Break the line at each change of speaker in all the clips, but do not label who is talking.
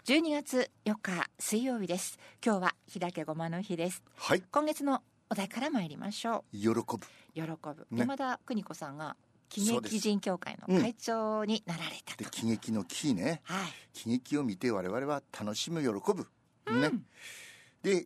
12月4日水曜日です。今日は日だけごまの日です。
はい。
今月のお題から参りましょう。
喜ぶ。ね、
山田邦子さんが喜劇人協会の会長になられたと。
で喜劇の喜ね、
はい、
喜劇を見て我々は楽しむ、喜ぶ、ね。で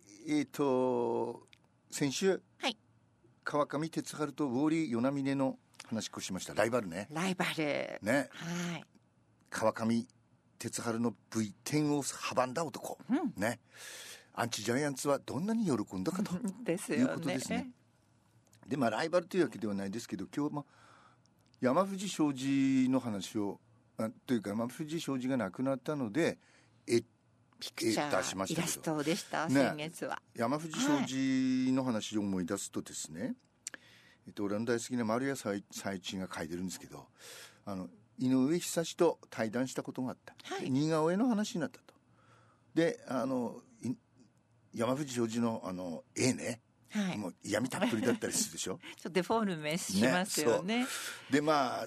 先週、
はい、
川上哲治とウォーリー与那嶺の話をしました。ライバルね。
ライバル
ね。
はい。
川上哲治の V10 を阻んだ男、ね。アンチジャイアンツはどんなに喜んだかと
ですよね、
いうことですね。でライバルというわけではないですけど、今日は山藤商事の話をというか山藤商事が亡くなったので
ピクチャー
出しましたけど、
イラストでした、
ね、
先月は
山藤商事の話を思い出すとですね、俺の大好きな丸谷最一が書いてるんですけど、井上久志と対談したことがあった、はい、似顔絵の話になったと。で山藤商事の絵ね、はい、もう嫌味たっぷりだったりするでしょちょ
っとデフォルメしますよ ね。
で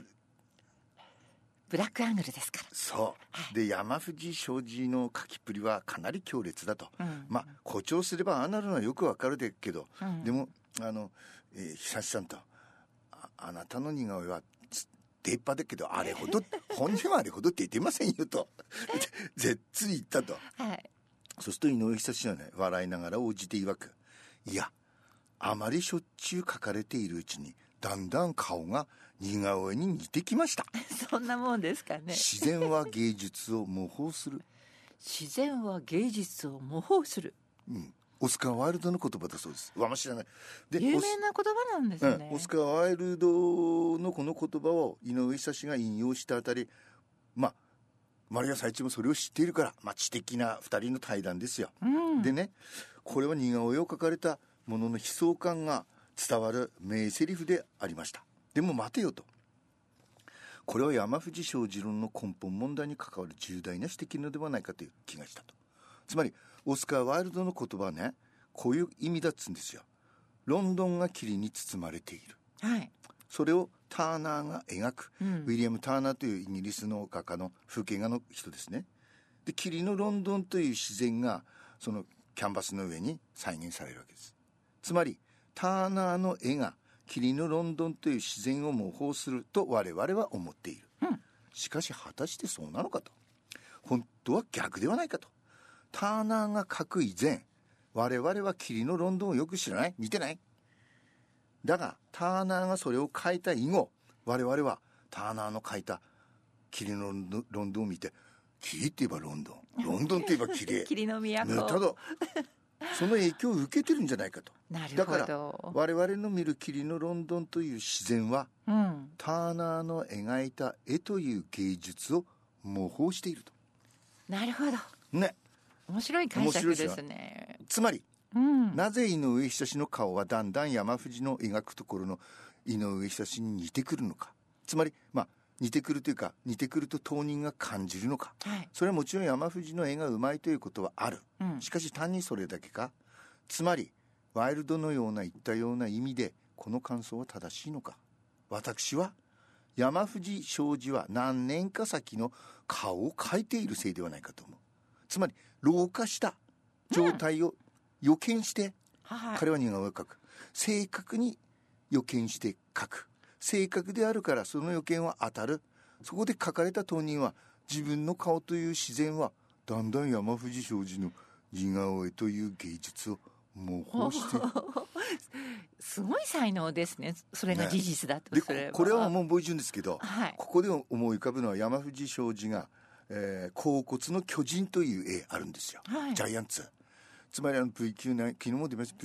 ブラックアングルですから。
そう、はい、で山藤商事の書きっぷりはかなり強烈だと、誇張すればああなるのはよくわかるけど、でも久志さんと あなたの似顔絵は出っ歯だけどあれほど本人はあれほど出てませんよと絶対言ったと、はい、そうすると井上久志はね笑いながら応じて曰く、いやあまりしょっちゅう描かれているうちにだんだん顔が似顔絵に似てきました
そんなもんですかね。
自然は芸術を模倣する。
自然は芸術を模倣する、
オスカー・ワイルドの言葉だそうです。わま知らない。で
有名な言葉なんですね、
オスカー・ワイルドのこの言葉を井上久志が引用したあたり、丸谷最一もそれを知っているから、知的な二人の対談ですよ、でね、これは似顔絵を描かれたものの悲壮感が伝わる名セリフでありました。でも待てよと、これは山藤章次論の根本問題に関わる重大な指摘のではないかという気がしたと。つまりオスカー・ワイルドの言葉はね、こういう意味だっつうんですよ。ロンドンが霧に包まれている、はい、それをターナーが描く、ウィリアム・ターナーというイギリスの画家の風景画の人ですね。で霧のロンドンという自然がそのキャンバスの上に再現されるわけです。つまりターナーの絵が霧のロンドンという自然を模倣すると我々は思っている、しかし果たしてそうなのかと。本当は逆ではないかと。ターナーが描く以前我々は霧のロンドンをよく知らない、見てない。だがターナーがそれを描いた以後、我々はターナーの描いた霧のロンドンを見て、霧って言えばロンドン、ロンドンって言えば霧
霧の都、
ただその影響を受けてるんじゃないかと。
なるほど。
だから我々の見る霧のロンドンという自然は、ターナーの描いた絵という芸術を模倣していると。
なるほど
ね、
面白い解釈ですね。
つまり、なぜ井上久志の顔はだんだん山藤の描くところの井上久志に似てくるのか。つまり似てくるというか、似てくると当人が感じるのか、それはもちろん山藤の絵がうまいということはある、しかし単にそれだけか。つまりワイルドのような言ったような意味でこの感想は正しいのか。私は山藤商事は何年か先の顔を描いているせいではないかと思う。つまり老化した状態を予見して、彼は似顔絵を描く。正確に予見して描く。正確であるからその予見は当たる。そこで描かれた当人は自分の顔という自然はだんだん山藤商事の似顔絵という芸術を模倣して
すごい才能ですね。それが事実だとすれば、
これはもう覚え順ですけど、ここで思い浮かぶのは山藤商事が、甲骨の巨人という絵あるんですよ、ジャイアンツ。つまりV9、昨日も出ました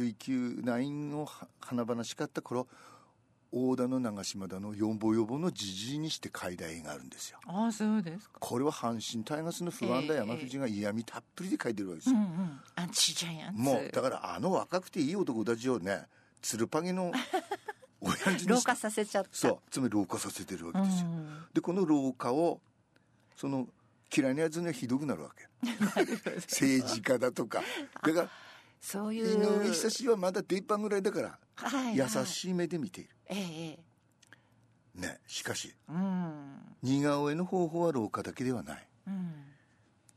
V9 を華々しかった頃、大田の長島田のヨボヨボのじじいにして描いた絵があるんですよ。
ああ、そうですか。
これは阪神タイガースの不安だ山藤が嫌味たっぷりで描いてるわけですよ、
アンチジャイアンツ。
もうだから若くていい男たちをね、つるぱげの親父にして
老化させちゃった。
そう、つまり老化させてるわけですよ、でこの老化をその嫌いなやつにはひどくなるわけ政治家だとか。だから
そういう
井上久志はまだ出っ歯ぐらいだから、優しい目で見ている、ね。しかし、似顔絵の方法は老化だけではない、若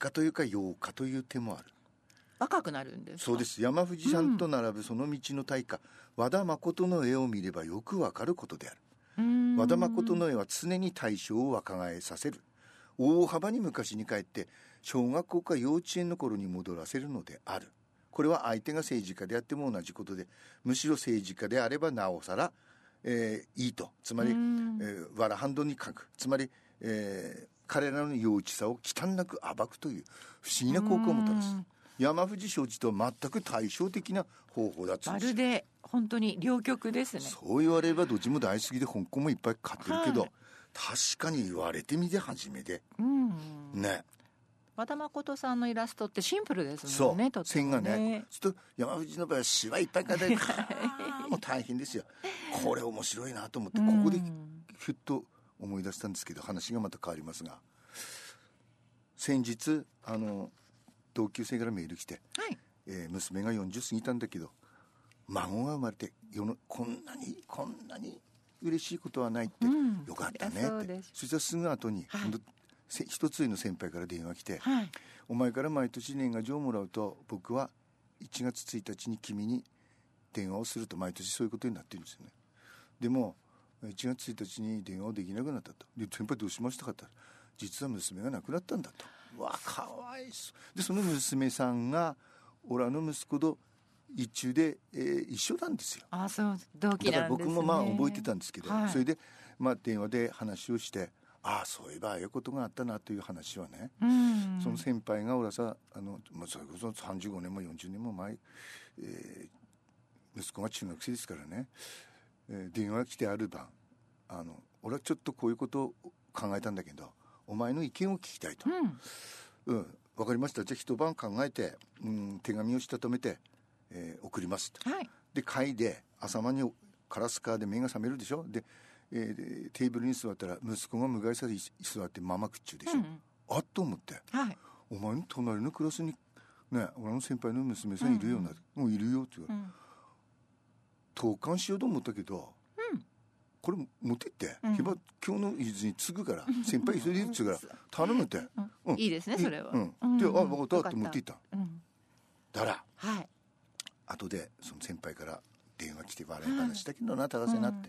化というか陽化という手もある。
若くなるんですか？
そうです。山藤さんと並ぶその道の大家、和田誠の絵を見ればよくわかることである。和田誠の絵は常に対象を若返させる。大幅に昔に帰って小学校か幼稚園の頃に戻らせるのである。これは相手が政治家であっても同じことで、むしろ政治家であればなおさら、いいと。つまり、わらハンドに書く。つまり、彼らの幼稚さを忌憚なく暴くという不思議な効果をもたらす。山藤正治とは全く対照的な方法だっつうんですよ。
まるで本当に両極ですね。
そう言われればどっちも大好きで香港もいっぱい買ってるけど、確かに言われてみて初めて、ね。
和田誠さんのイラストってシンプルですもんね。
そう、線がね。ちょっと山藤の場合はシワいっぱい描いてもう大変ですよ。これ面白いなと思って、ここでふっと思い出したんですけど、話がまた変わりますが、先日同級生からメール来て、娘が40過ぎたんだけど孫が生まれてこんなに嬉しいことはないって、よかったねって。そしたらすぐ後に、一つ上の先輩から電話来て、お前から毎年年賀状をもらうと僕は1月1日に君に電話をすると、毎年そういうことになってるんですよね。でも1月1日に電話をできなくなったと。で、先輩どうしましたかって、実は娘が亡くなったんだと。わあ、かわいそう。でその娘さんがオラの息子と一中で、一緒なんですよ。
あ、そう、同期なんですね。
だから僕もまあ覚えてたんですけど、それでまあ電話で話をして、ああそういえばああいうことがあったなという話はね、その先輩がオラさそれこそ35年も40年も前、息子が中学生ですからね、電話が来てある晩、俺はちょっとこういうことを考えたんだけどお前の意見を聞きたいと。わかりました、じゃあ一晩考えて、手紙をしたためて、送りますと。で会で朝間にカラスカーで目が覚めるでしょ。で、テーブルに座ったら息子が向かいさで座ってママ食っちゅうでしょ。あっと思って、お前の隣のクラスにね、俺の先輩の娘さんいるよな、もういるよって言われ、投函しようと思ったけど、これ持ってって、今日の伊豆に継ぐから先輩急いでるっつうから頼むって、
いいですねそれは。
で、分かったって持っていった。だから 、 後でその先輩から電話来て笑い話だけどな、高瀬なって、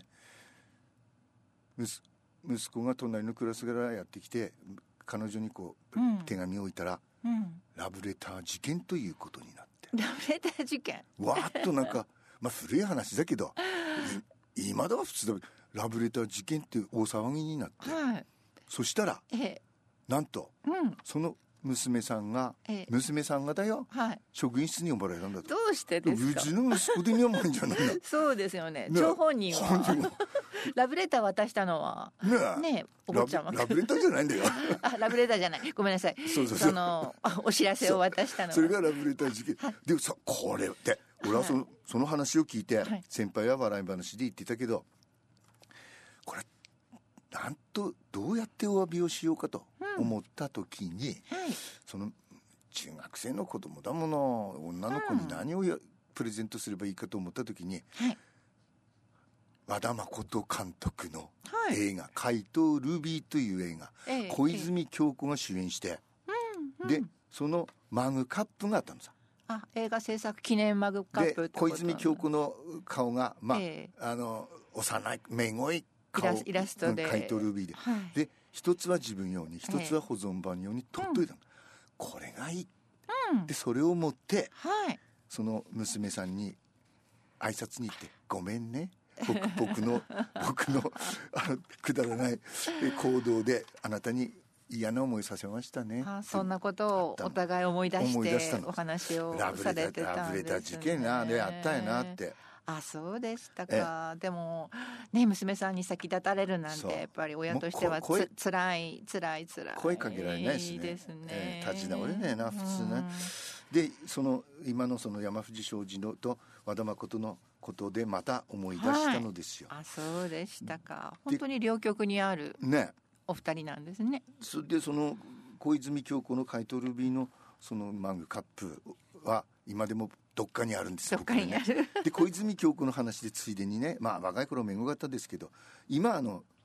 息子が隣のクラスからやってきて彼女にこう、手紙を置いたら、ラブレター事件ということになって、
ラブレター事件、
わーっとなんかまあ古い話だけど今では普通だ。ラブレター事件って大騒ぎになって、そしたら、なんと、その娘さんがだよ、職員室に呼ばれたんだと。
どうしてですか。
うちの息子でにはもんじゃないんだ
そうですよね。張本人はラブレター渡したのはね、お坊ちゃま。
ラブレターじゃないんだよ。
ラブレターじゃない、ごめんなさい。そのお知らせを渡したのは、
それがラブレター事件でさ、これで俺はその話を聞いて、先輩は笑い話で言ってたけど、これなんとどうやってお詫びをしようかと思った時に、その中学生の子供だもの、女の子に何をプレゼントすればいいかと思った時に、和田誠監督の映画、怪盗ルビーという映画、小泉京子が主演して、でそのマグカップがあったのさ。
映画制作記念マグカップってこと。
で小泉京子の顔が、幼いめごい顔、
イラストで、
怪盗ルビーで、で一つは自分用に、一つは保存版用に取っといたの、これがいい、でそれを持って、その娘さんに挨拶に行って、ごめんね、僕のくだらない行動であなたに嫌な思いさせましたね。
そんなことをお互い思い出してお話をされてたんですね。
ラブレター事件なであったんやなって。
そうでしたか。でもね、娘さんに先立たれるなんて、やっぱり親としてはつらい
声かけられないですね。立ち直れねえな普通ね。で今のその山藤正治のと和田誠のことでまた思い出したのですよ。
そうでしたか。本当に両極にあるお二人なんですね。
それでその小泉京子の怪盗ルビーのそのマグカップは今でもどっかにあるんですよ。
どっかにある。
で小泉京子の話でついでにね、若い頃めごかったですけど、今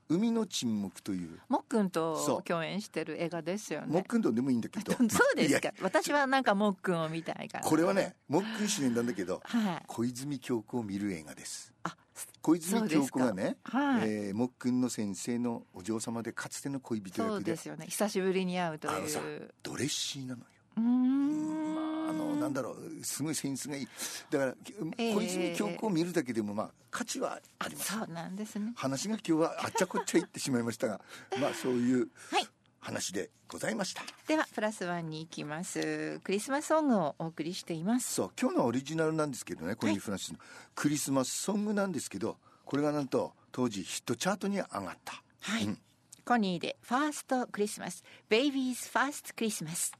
海の沈黙という
もっくんと共演してる映画ですよね。
もっくんとでもいいんだけど
そうですか。私はなんかもっくんを見たいから。
これはねもっくん主演なんだけど、
はい、
小泉京子を見る映画です。
あ、
小泉京子がね、
はい、
もっくんの先生のお嬢様でかつての恋人役で、
そうですよね、久しぶりに会うという。
さドレッシーなのよ。なんだろう、すごいセンスがいい。だから小泉京子を見るだけでもまあ価値はあります。
そうなんですね。
話が今日はあっちゃこっちゃいってしまいましたがまあそういう話でございました。
ではプラスワンに行きます。クリスマスソングをお送りしています。
そう今日のオリジナルなんですけどね、コニー・フランシスのクリスマスソングなんですけど、これがなんと当時ヒットチャートに上がった。
はい、コニーでファーストクリスマス、ベイビーズファーストクリスマス。